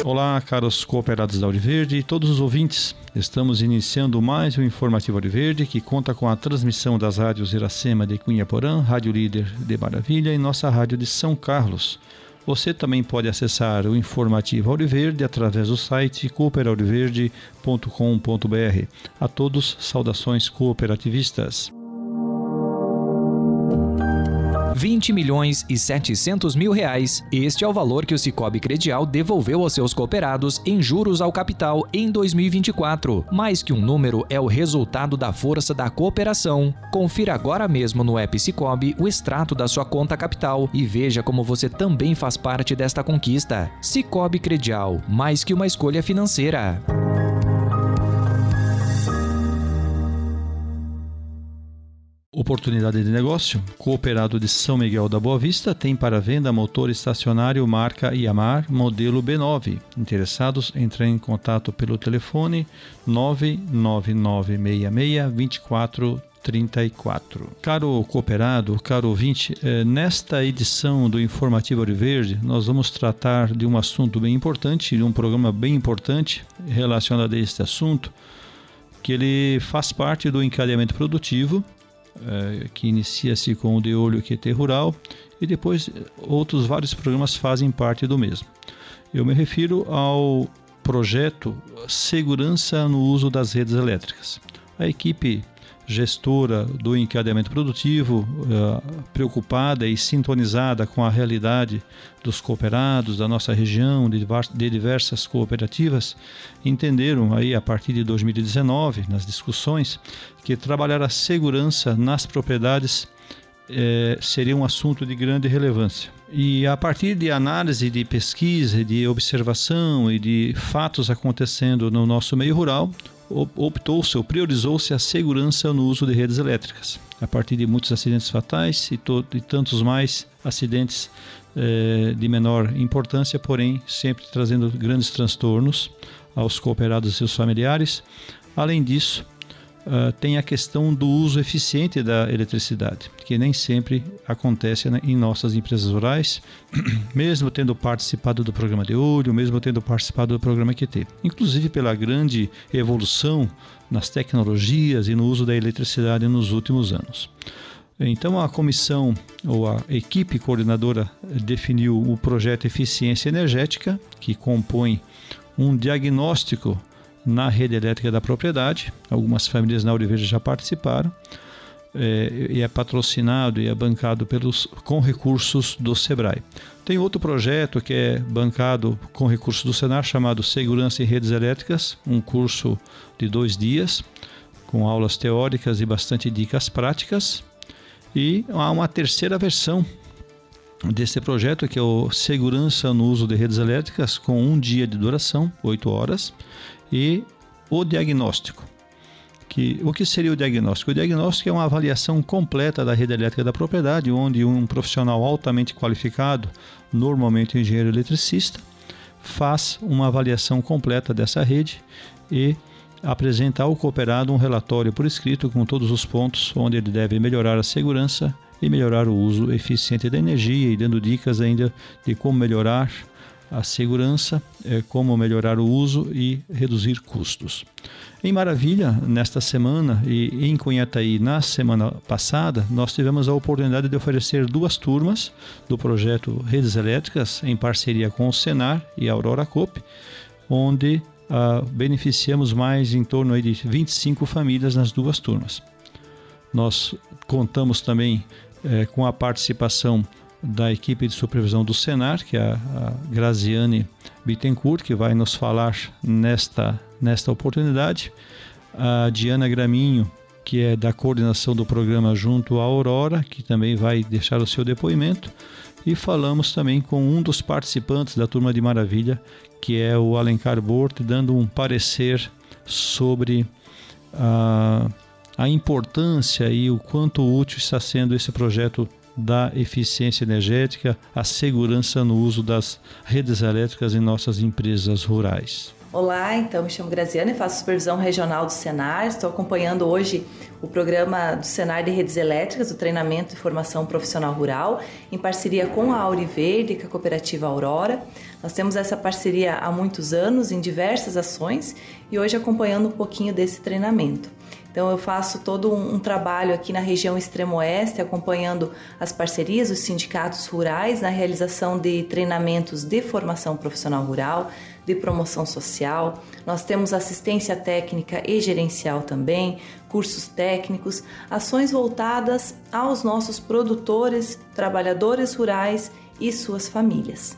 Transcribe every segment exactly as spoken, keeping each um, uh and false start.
Olá, caros cooperados da Ouro Verde e todos os ouvintes. Estamos iniciando mais um Informativo Ouro Verde, que conta com a transmissão das rádios Iracema de Cunha Porã, Rádio Líder de Maravilha e nossa rádio de São Carlos. Você também pode acessar o Informativo Ouro Verde através do site cooper ouro verde ponto com ponto b r. A todos, saudações cooperativistas. vinte milhões e setecentos mil reais. Este é o valor que o Sicoob Credial devolveu aos seus cooperados em juros ao capital em dois mil e vinte e quatro. Mais que um número, é o resultado da força da cooperação. Confira agora mesmo no app Sicoob o extrato da sua conta capital e veja como você também faz parte desta conquista. Sicoob Credial, mais que uma escolha financeira. Oportunidade de negócio. Cooperado de São Miguel da Boa Vista tem para venda motor estacionário marca Yamar, modelo B nove. Interessados, entrem em contato pelo telefone nove nove nove seis seis dois quatro três quatro. Caro cooperado, caro ouvinte, nesta edição do Informativo Ouro Verde, nós vamos tratar de um assunto bem importante, de um programa bem importante relacionado a este assunto, que ele faz parte do encadeamento produtivo, É, que inicia-se com o De Olho Q T Rural e depois outros vários programas fazem parte do mesmo. Eu me refiro ao projeto Segurança no Uso das Redes Elétricas. A equipe gestora do encadeamento produtivo, uh, preocupada e sintonizada com a realidade dos cooperados da nossa região, de, de diversas cooperativas, entenderam aí a partir de dois mil e dezenove, nas discussões, que trabalhar a segurança nas propriedades eh, seria um assunto de grande relevância. E a partir de análise, de pesquisa, de observação e de fatos acontecendo no nosso meio rural, optou-se ou priorizou-se a segurança no uso de redes elétricas, a partir de muitos acidentes fatais e, to- e tantos mais acidentes eh, de menor importância, porém sempre trazendo grandes transtornos aos cooperados e seus familiares. Além disso, Uh, tem a questão do uso eficiente da eletricidade, que nem sempre acontece, né, em nossas empresas rurais, mesmo tendo participado do programa De Olho, mesmo tendo participado do programa Q T. Inclusive pela grande evolução nas tecnologias e no uso da eletricidade nos últimos anos. Então a comissão ou a equipe coordenadora definiu o projeto Eficiência Energética, que compõe um diagnóstico na rede elétrica da propriedade. Algumas famílias na Ouro Verde já participaram, é, e é patrocinado e é bancado pelos, com recursos do Sebrae. Tem outro projeto que é bancado com recursos do Senar, chamado Segurança em Redes Elétricas, um curso de dois dias, com aulas teóricas e bastante dicas práticas. E há uma terceira versão desse projeto, que é o Segurança no Uso de Redes Elétricas, com um dia de duração, oito horas, e o diagnóstico. Que, o que seria o diagnóstico? O diagnóstico é uma avaliação completa da rede elétrica da propriedade, onde um profissional altamente qualificado, normalmente um engenheiro eletricista, faz uma avaliação completa dessa rede e apresenta ao cooperado um relatório por escrito com todos os pontos onde ele deve melhorar a segurança e melhorar o uso eficiente da energia, e dando dicas ainda de como melhorar a segurança, como melhorar o uso e reduzir custos. Em Maravilha, nesta semana, e em Cunhataí na semana passada, nós tivemos a oportunidade de oferecer duas turmas do projeto Redes Elétricas, em parceria com o Senar e a Aurora Coop, onde uh, beneficiamos mais em torno aí de vinte e cinco famílias nas duas turmas. Nós contamos também eh, com a participação da equipe de supervisão do Senar, que é a, a Graziane Bittencourt, que vai nos falar nesta, nesta oportunidade, a Diana Graminho, que é da coordenação do programa junto à Aurora, que também vai deixar o seu depoimento, e falamos também com um dos participantes da Turma de Maravilha, que é o Alencar Bort, dando um parecer sobre a, a importância e o quanto útil está sendo esse projeto da eficiência energética, a segurança no uso das redes elétricas em nossas empresas rurais. Olá, então me chamo Graziana e faço supervisão regional do Senar. Estou acompanhando hoje o programa do Senar de Redes Elétricas, o treinamento e formação profissional rural, em parceria com a Auriverde e com a cooperativa Aurora. Nós temos essa parceria há muitos anos em diversas ações e hoje acompanhando um pouquinho desse treinamento. Então eu faço todo um, um trabalho aqui na região extremo-oeste, acompanhando as parcerias, os sindicatos rurais na realização de treinamentos de formação profissional rural, de promoção social. Nós temos assistência técnica e gerencial também, cursos técnicos, ações voltadas aos nossos produtores, trabalhadores rurais e suas famílias.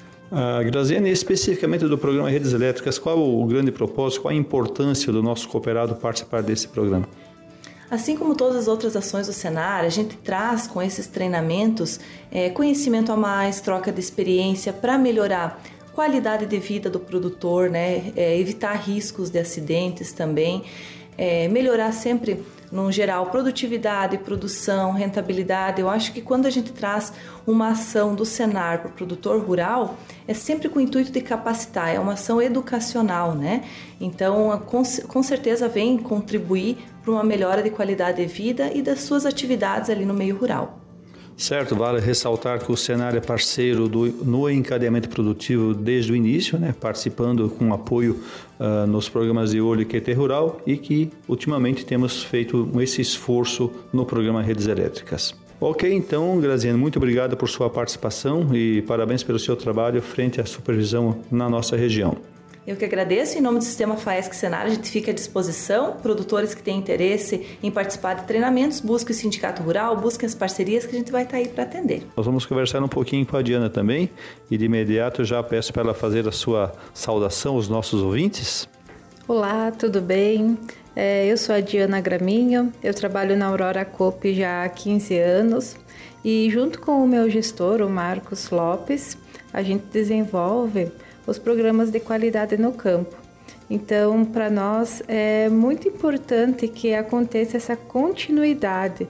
Ah, Graziane, especificamente do programa Redes Elétricas, qual o grande propósito, qual a importância do nosso cooperado participar desse programa? Assim como todas as outras ações do Senar, a gente traz com esses treinamentos é, conhecimento a mais, troca de experiência para melhorar qualidade de vida do produtor, né? É, evitar riscos de acidentes também, é, melhorar sempre, no geral, produtividade, produção, rentabilidade. Eu acho que quando a gente traz uma ação do Senar para o produtor rural, é sempre com o intuito de capacitar, é uma ação educacional, né? Então, com, com certeza vem contribuir para uma melhora de qualidade de vida e das suas atividades ali no meio rural. Certo, vale ressaltar que o Senar é parceiro do, no encadeamento produtivo desde o início, né, participando com apoio uh, nos programas de Olho e Q T Rural e que ultimamente temos feito esse esforço no programa Redes Elétricas. Ok, então, Graziane, muito obrigado por sua participação e parabéns pelo seu trabalho frente à supervisão na nossa região. Eu que agradeço. Em nome do Sistema FAESC Senar, a gente fica à disposição. Produtores que têm interesse em participar de treinamentos, busquem o Sindicato Rural, busquem as parcerias que a gente vai estar aí para atender. Nós vamos conversar um pouquinho com a Diana também e de imediato já peço para ela fazer a sua saudação aos nossos ouvintes. Olá, tudo bem? É, eu sou a Diana Graminho, eu trabalho na Aurora Coop já há quinze anos e junto com o meu gestor, o Marcos Lopes, a gente desenvolve os programas de qualidade no campo. Então, para nós é muito importante que aconteça essa continuidade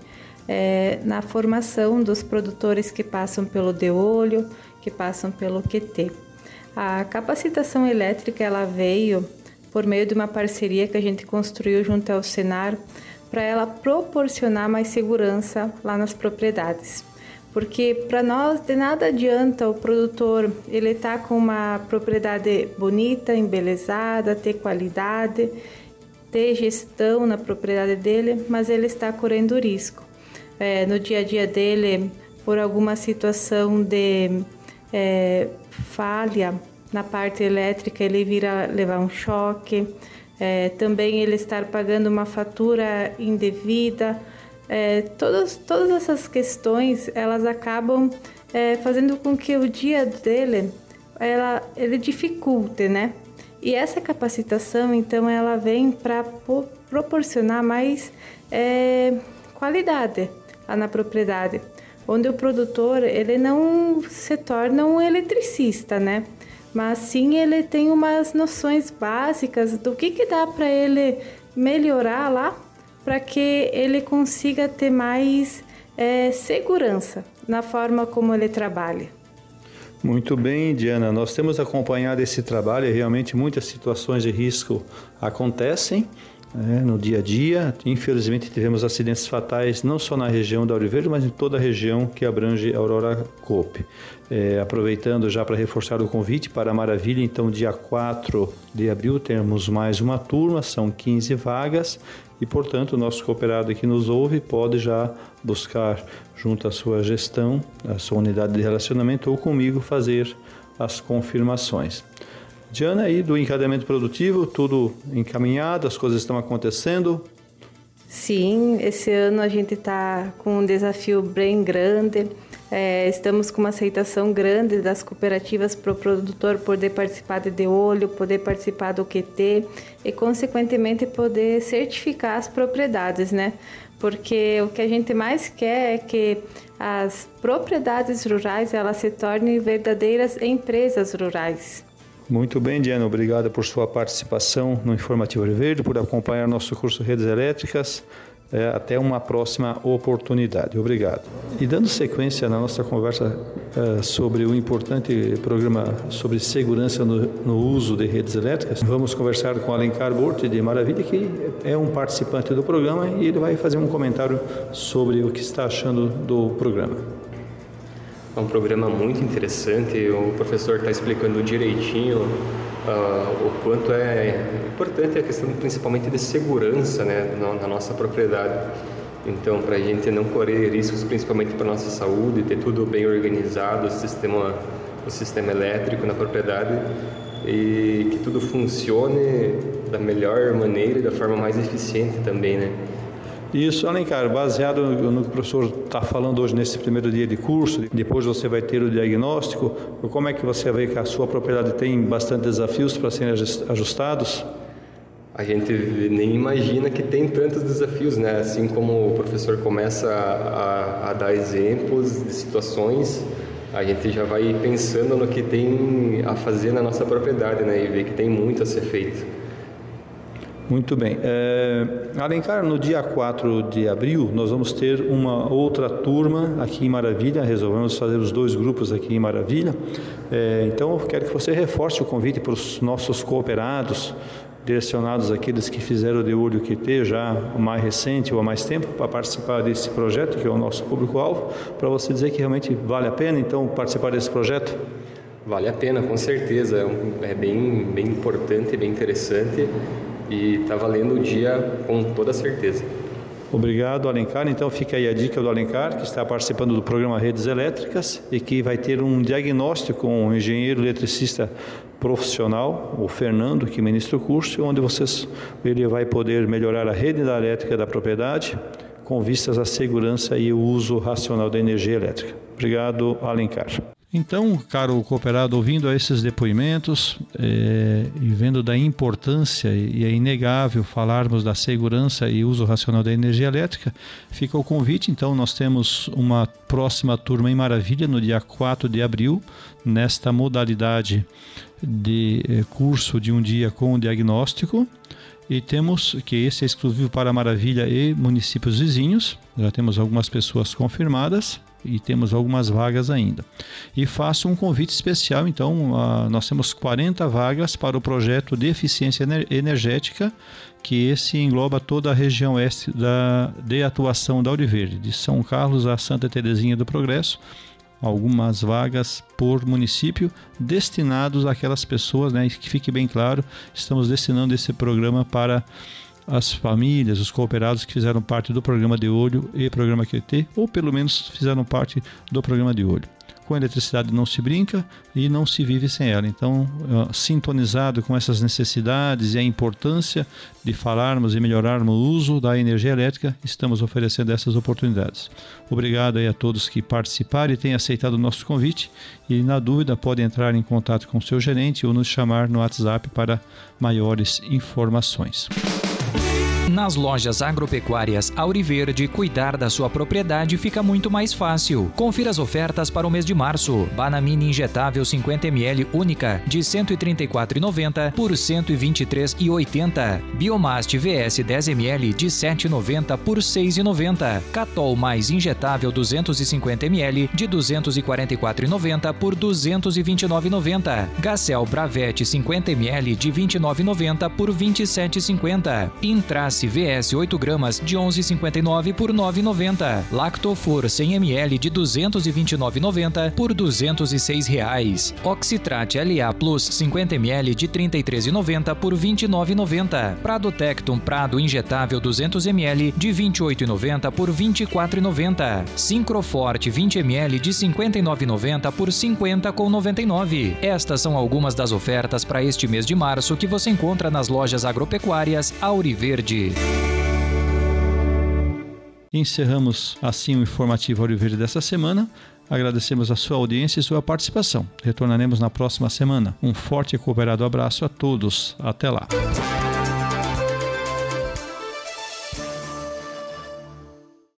é, na formação dos produtores que passam pelo de olho, que passam pelo Q T. A capacitação elétrica ela veio por meio de uma parceria que a gente construiu junto ao Senar para ela proporcionar mais segurança lá nas propriedades. Porque para nós de nada adianta o produtor ele estar tá com uma propriedade bonita, embelezada, ter qualidade, ter gestão na propriedade dele, mas ele está correndo risco. É, no dia a dia dele, por alguma situação de é, falha na parte elétrica, ele vira levar um choque, é, também ele estar pagando uma fatura indevida. É, todas, todas essas questões, elas acabam é, fazendo com que o dia dele, ela, ele dificulte, né? E essa capacitação, então, ela vem para proporcionar mais é, qualidade lá na propriedade, onde o produtor, ele não se torna um eletricista, né? Mas sim, ele tem umas noções básicas do que, que dá para ele melhorar lá, para que ele consiga ter mais é, segurança na forma como ele trabalha. Muito bem, Diana. Nós temos acompanhado esse trabalho e realmente muitas situações de risco acontecem é, no dia a dia. Infelizmente tivemos acidentes fatais não só na região da Auriverde, mas em toda a região que abrange a Aurora Coop. É, aproveitando já para reforçar o convite para a Maravilha, então dia quatro de abril temos mais uma turma, são quinze vagas e, portanto, o nosso cooperado que nos ouve pode já buscar junto à sua gestão, à sua unidade de relacionamento ou comigo fazer as confirmações. Diana, aí do encadeamento produtivo, tudo encaminhado, as coisas estão acontecendo? Sim, esse ano a gente está com um desafio bem grande. É, estamos com uma aceitação grande das cooperativas para o produtor poder participar de de olho, poder participar do Q T e, consequentemente, poder certificar as propriedades, né? Porque o que a gente mais quer é que as propriedades rurais elas se tornem verdadeiras empresas rurais. Muito bem, Diana, obrigado por sua participação no Informativo Auriverde, por acompanhar nosso curso Redes Elétricas. É, até uma próxima oportunidade. Obrigado. E dando sequência na nossa conversa é, sobre o importante programa sobre segurança no, no uso de redes elétricas, vamos conversar com Alencar Borte de Maravilha, que é um participante do programa, e ele vai fazer um comentário sobre o que está achando do programa. É um programa muito interessante, o professor está explicando direitinho uh, o quanto é importante a questão principalmente de segurança, né, na, na nossa propriedade. Então, para a gente não correr riscos, principalmente para a nossa saúde, ter tudo bem organizado, o sistema, o sistema elétrico na propriedade, e que tudo funcione da melhor maneira e da forma mais eficiente também, né? Isso, Alencar, baseado no que o professor está falando hoje nesse primeiro dia de curso, depois você vai ter o diagnóstico, como é que você vê que a sua propriedade tem bastante desafios para serem ajustados? A gente nem imagina que tem tantos desafios, né? Assim como o professor começa a, a dar exemplos de situações, a gente já vai pensando no que tem a fazer na nossa propriedade, né? E vê que tem muito a ser feito. Muito bem. É, Alencar, no dia quatro de abril, nós vamos ter uma outra turma aqui em Maravilha, resolvemos fazer os dois grupos aqui em Maravilha. É, então, eu quero que você reforce o convite para os nossos cooperados, direcionados àqueles que fizeram o De Olho Q T já o mais recente ou há mais tempo, para participar desse projeto, que é o nosso público-alvo, para você dizer que realmente vale a pena, então, participar desse projeto? Vale a pena, com certeza. É bem, bem importante, bem interessante. E está valendo o dia com toda certeza. Obrigado, Alencar. Então fica aí a dica do Alencar, que está participando do programa Redes Elétricas e que vai ter um diagnóstico com um engenheiro eletricista profissional, o Fernando, que ministra o curso, onde vocês, ele vai poder melhorar a rede da elétrica da propriedade com vistas à segurança e o uso racional da energia elétrica. Obrigado, Alencar. Então, caro cooperado, ouvindo a esses depoimentos é, e vendo da importância, e é inegável falarmos da segurança e uso racional da energia elétrica, fica o convite. Então, nós temos uma próxima turma em Maravilha no dia quatro de abril, nesta modalidade de é, curso de um dia com diagnóstico. E temos que esse é exclusivo para Maravilha e municípios vizinhos, já temos algumas pessoas confirmadas e temos algumas vagas ainda. E faço um convite especial, então, uh, nós temos quarenta vagas para o projeto de eficiência energética, que esse engloba toda a região oeste da, de atuação da Ouro Verde, de São Carlos a Santa Terezinha do Progresso, algumas vagas por município destinados àquelas pessoas, né, que fique bem claro, estamos destinando esse programa para as famílias, os cooperados que fizeram parte do programa De Olho e programa Q T, ou pelo menos fizeram parte do programa De Olho. Com a eletricidade não se brinca e não se vive sem ela. Então, uh, sintonizado com essas necessidades e a importância de falarmos e melhorarmos o uso da energia elétrica, estamos oferecendo essas oportunidades. Obrigado aí a todos que participaram e têm aceitado o nosso convite. E, na dúvida, podem entrar em contato com o seu gerente ou nos chamar no WhatsApp para maiores informações. Nas lojas agropecuárias Ouro Verde, cuidar da sua propriedade fica muito mais fácil. Confira as ofertas para o mês de março. Banamine injetável cinquenta mililitros única de cento e trinta e quatro reais e noventa centavos por cento e vinte e três reais e oitenta centavos. Biomast V S dez mililitros de sete reais e noventa centavos por seis reais e noventa centavos. Catol mais injetável duzentos e cinquenta mililitros de duzentos e quarenta e quatro reais e noventa centavos por duzentos e vinte e nove reais e noventa centavos. Gacel Bravete cinquenta mililitros de vinte e nove reais e noventa centavos por vinte e sete reais e cinquenta centavos. Intrace V S oito gramas de onze reais e cinquenta e nove centavos por nove reais e noventa centavos. Lactofor cem mililitros de duzentos e vinte e nove reais e noventa centavos por duzentos e seis reais. Oxitrate L A Plus cinquenta mililitros de trinta e três reais e noventa centavos por vinte e nove reais e noventa centavos. Prado Tectum Prado injetável duzentos mililitros de vinte e oito reais e noventa centavos por vinte e quatro reais e noventa centavos. Syncroforte vinte mililitros de cinquenta e nove reais e noventa centavos por cinquenta reais e noventa e nove centavos. Estas são algumas das ofertas para este mês de março que você encontra nas lojas agropecuárias Ouro Verde. Encerramos assim o informativo Ouro Verde dessa semana. Agradecemos a sua audiência e sua participação. Retornaremos na próxima semana. Um forte e cooperado abraço a todos. Até lá.